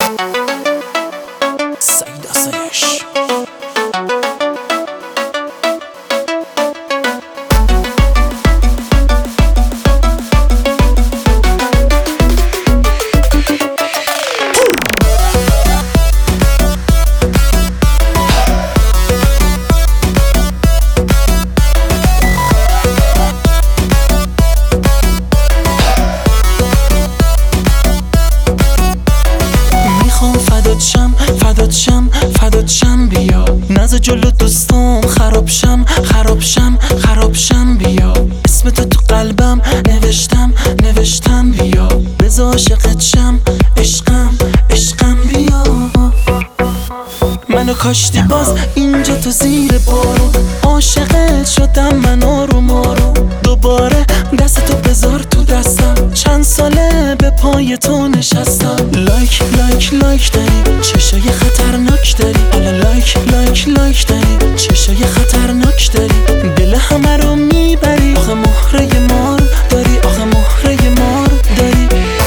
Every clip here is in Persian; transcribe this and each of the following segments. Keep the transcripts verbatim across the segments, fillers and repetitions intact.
سعید آسایش. فدات شم فدات شم فدات شم بیا، نز جلو دوستام خراب شم خراب شم خراب شم بیا، اسم تو تو قلبم نوشتم نوشتم بیا، بذار عاشقت شم عشقم عشقم بیا. منو کاشتی باز اینجا تو زیر بارون، عاشقت شدم من آروم آروم، دوباره دست تو بذار تو دستم، چند ساله به پای تو نشستم. لایک لایک لایک داری، چشای خطرناک داری، حالا لایک لایک لایک داری، چشای خطرناک داری، دل همه رو میبری، آخه مهره مار داری، آخه مهره مار داری.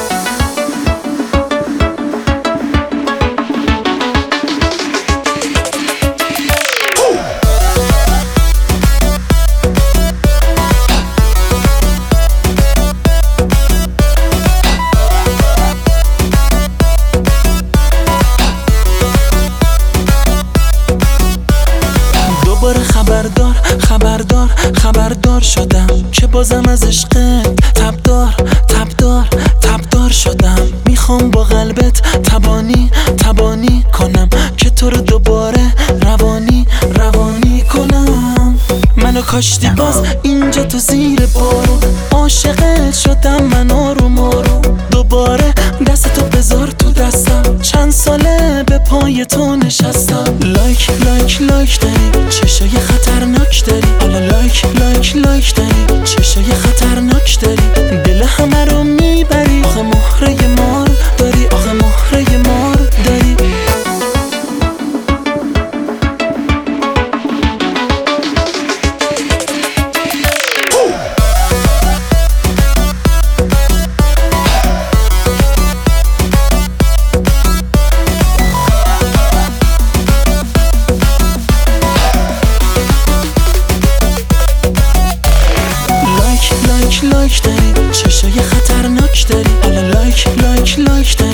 دوباره خبردار خبردار خبردار شدم که بازم از عشقت تبدار تبدار تبدار شدم. میخوام با قلبت تبانی تبانی کنم که تو رو دوباره روانی روانی کنم. منو کاشتی باز اینجا تو زیر بارون، عاشقت شدم من آروم آروم، دوباره دست تو بذار تو دستم، چند ساله به پای تو نشستم. لایک لایک لایک داری، چشای خطرناک داری، حالا لایک لایک لایک داری، چشای خطرناک داری، دل همه رو میبری، آخه مهره مار داری، آخه مهره مار داری. لایک لایک داری، چشای خطرناک داری، حالا لایک لایک لایک داری.